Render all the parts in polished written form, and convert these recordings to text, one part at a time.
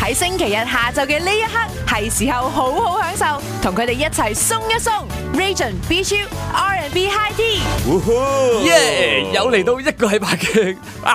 喺星期日下晝嘅呢一刻，係時候好好享受，同佢哋一齊鬆一鬆。Region B Chill R&B High Tea， 耶！又嚟到一個禮拜嘅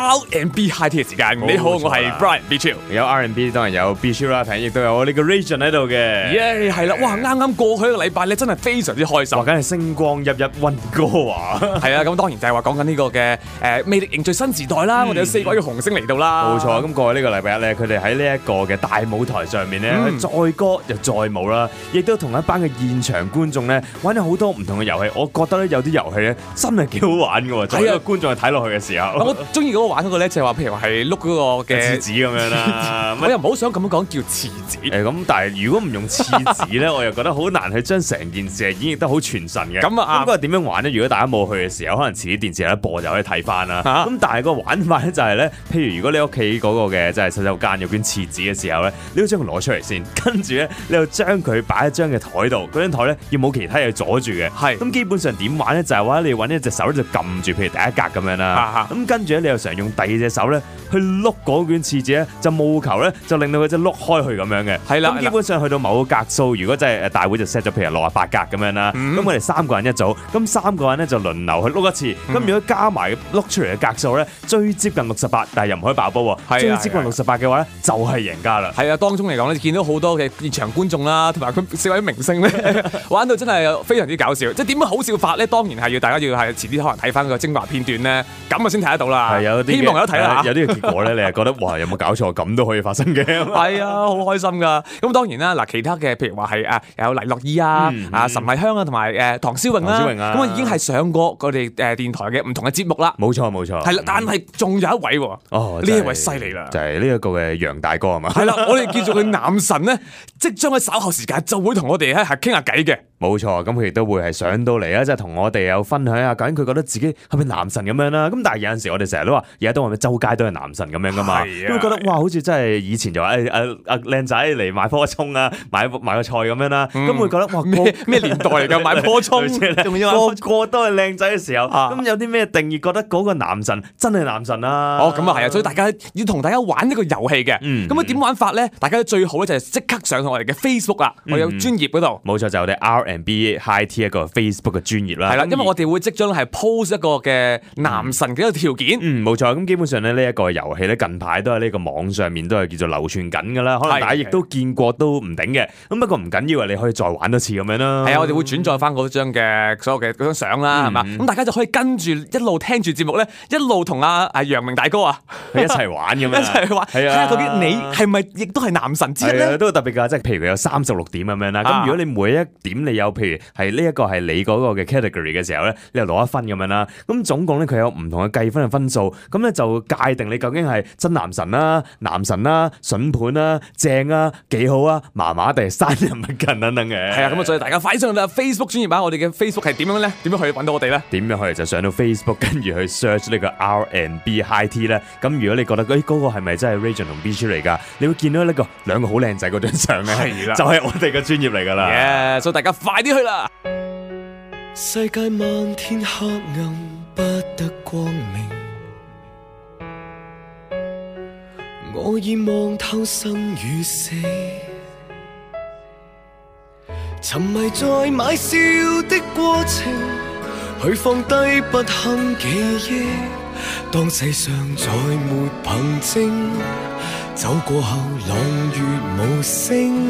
R&B High Tea 嘅時間。你好，我係 Brian B Chill。 有 R&B 當然有 B Chill 啦，亦都有我呢個 Region 喺度嘅。 耶，係啦，哇！啱啱過去一個禮拜咧，真係非常之開心。 話緊係星光熠熠溫哥華。 係啊，咁當然就係話講緊呢個嘅魅力凝聚新時代啦。我哋有4位嘅紅星嚟到啦。 冇錯，咁過去呢個禮拜一咧，佢哋喺呢一個嘅大舞台上面咧，載歌又載舞啦，亦都同一班嘅現場觀眾咧玩咗好多唔同嘅遊戲。我覺得咧有啲遊戲咧真係幾好玩嘅喎，作為一個觀眾去睇落去嘅時候。 我中意嗰個玩嗰個咧，就係話譬如話係碌嗰個嘅廁紙咁樣啦。 我又唔好想咁樣講叫廁紙。 咁但係如果唔用廁紙咧，我又覺得好難去將成件事演繹得好傳神嘅。 咁啊， 應該點樣玩咧？如果大家冇去嘅時候，可能遲啲電視有一播就可以睇翻啦。咁但係個玩法咧就係咧，譬如如果你屋企嗰個嘅即係洗手間有卷廁紙嘅時候咧，你要將佢攞出嚟先，跟住咧你又將佢擺喺張嘅台度，嗰張台咧要冇其他嘢阻住嘅。係咁基本上點玩咧？就係話你揾一隻手咧就撳住，譬如第一格咁樣啦。咁跟住咧你又常用第二隻手咧去碌嗰卷廁紙咧，就務求咧就令到佢即係碌開去咁樣嘅。係啦，咁基本上去到某個格數，如果真係大會就 set 咗譬如68格咁樣啦。咁我哋3個人一組，咁3個人咧就輪流去碌一次。咁如果加埋碌出嚟嘅格數咧，最接近68，但係又唔可以爆煲喎。最接近68嘅話咧，就係贏家啦。 係啊，當中嚟講咧，見到好多嘅現場觀眾啦，同埋佢4位明星咧，玩到真係非常之搞笑。即係點樣好笑法咧？當然係要大家要係遲啲可能睇翻個精華片段咧，咁啊先睇得到啦。係有啲希望有得睇啦。有啲嘅結果咧，你係覺得哇，有冇搞錯？咁都可以發生嘅。係啊，好開心噶。咁當然啦，嗱其他嘅譬如話係有黎諾懿啊、岑麗香啊，同埋唐詩詠啦，咁啊已經係上過佢哋電台嘅唔同嘅節目啦。 冇錯冇錯。係啦， 但係仲有一位喎。哦，呢一位犀利啦， 就係呢一個嘅楊大哥係嘛？ 係啦，我哋叫做佢男神咧，即將喺稍後時間就會同我哋係傾下偈嘅。 冇錯，咁佢亦都會係上到嚟啊，即係同我哋有分享下究竟佢覺得自己係咪男神咁樣啦。咁但係有陣時我哋成日都話，而家都話咩周街都係男神咁樣噶嘛，都會覺得哇，好似真係以前就話靚仔嚟買棵葱啊，買個菜咁樣啦。咁會覺得哇咩年代嚟㗎買棵葱，仲要個個都係靚仔嘅時候，咁有啲咩定義覺得嗰個男神真係男神啊？ 哦，咁啊係啊，所以大家要同大家玩呢個遊戲嘅。咁啊點玩法咧？大家最好咧就係即刻上去我哋嘅 Facebook 啦，我有專頁嗰度。 冇錯，就我哋 R&B High Tea 一個 Facebook 嘅專頁啦。係啦， 因為我哋會即將係 post 一個嘅男神嘅一個條件。 冇錯。咁基本上咧呢一個遊戲咧近排都喺呢個網上面都係叫做流傳緊噶啦，可能大家亦都見過都唔頂嘅。咁不過唔緊要啊，你可以再玩多次咁樣啦。係啊， 我哋會轉載翻嗰張嘅所有嘅嗰張相啦，係嘛？咁大家就可以跟住一路聽住節目咧，一路同阿楊明大哥啊一齊玩咁樣， 一齊玩。係啊，睇下究竟你係咪亦都係男神之一咧？ 都特別㗎，即係譬如佢有36點咁樣啦。咁如果你每一點你有譬如係呢一個係你嗰個嘅 category 嘅時候咧，你又攞1分咁樣啦。咁總共咧佢有唔同嘅計分嘅分數，咁咧就界定你究竟係真男神啦、男神啦、筍盤啦、正啊、幾好啊、麻麻地、山人物近等等嘅。係啊，咁啊，所以大家快上啦 Facebook 專頁版，我哋嘅 Facebook 係點樣咧？點樣可以揾到我哋咧？點樣可以就上到 Facebook， 跟住去 search 呢個 R&B High Tea 咧。咁如果你覺得嗰個係咪真係 Region 同 B Chill 嚟㗎？你會見到呢個兩個好靚仔嗰張相咧，係啦，就係我哋嘅專頁嚟㗎啦。所以大家快啲去啦！ 世界漫天黑暗，不得光明。我已望透生與死，沉迷在買笑的過程，去放低不堪記憶。當世上再沒憑證，走過後朗月無聲，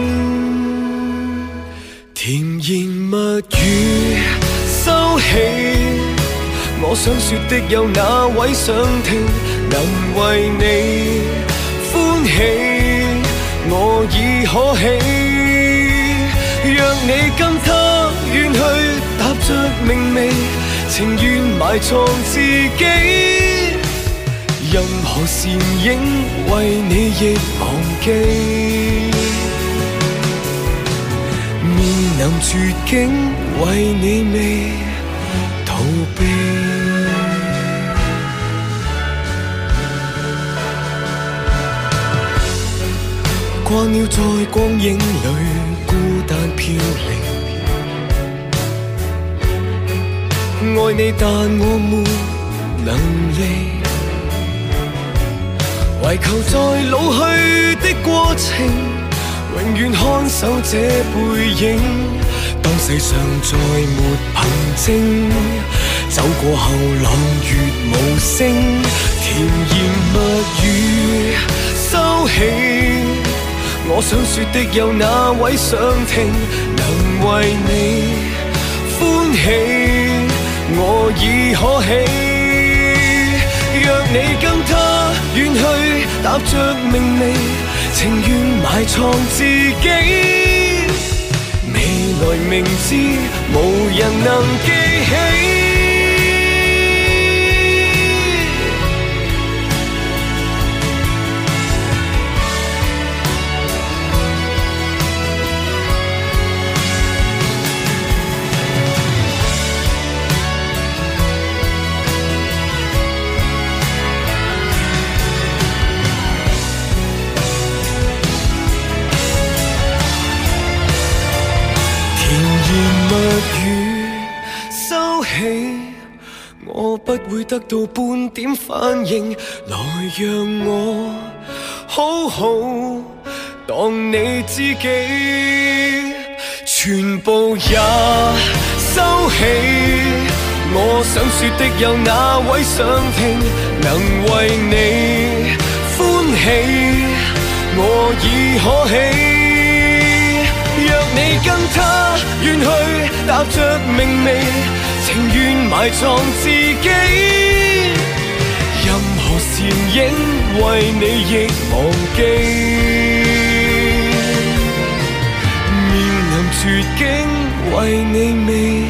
甜言蜜語收起，我想說的有哪位想聽？能為你歡喜，我已可喜。讓你跟他遠去，踏着明媚，情願埋藏自己。任何倩影為你亦忘記，面臨絕境為你未逃避。慣了在光影裏孤單飄零，愛你但我沒能力。 為求在老去的過程，永遠看守這背影。當世上再沒憑證，走過後朗月無聲，甜言蜜語收起。我想說的有哪位想聽？能為你歡喜，我已可喜。若你跟他遠去，踏着明媚，情願埋藏自己。未來明知無人能記起。我不會得到半點反應，來讓我好好當你知己，全部也收起。我想說的有哪位想聽？能為你歡喜，我已可喜。若你跟他遠去，踏着明媚，情願埋藏自己。任何倩影為你亦忘記，面臨絕境為你未